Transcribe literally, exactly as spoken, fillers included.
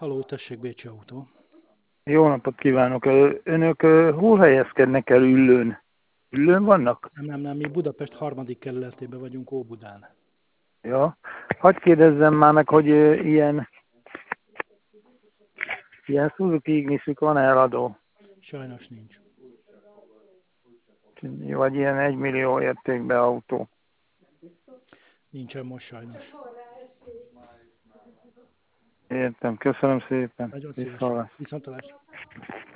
Halló, tessék, Bécsi Autó. Jó napot kívánok! Ö, Önök ö, hol helyezkednek el Üllőn? Üllőn vannak? Nem, nem, nem, mi Budapest harmadik kerületében vagyunk, Óbudán. Ja. Hadd kérdezzem már meg, hogy ö, ilyen, ilyen Suzuki Ignisük van eladó? Sajnos nincs. Vagy ilyen egymillió értékben autó? Nincsen most sajnos. Értem. Köszönöm szépen. Nagyon szívesen. Viszontlátásra. Viszontlátásra.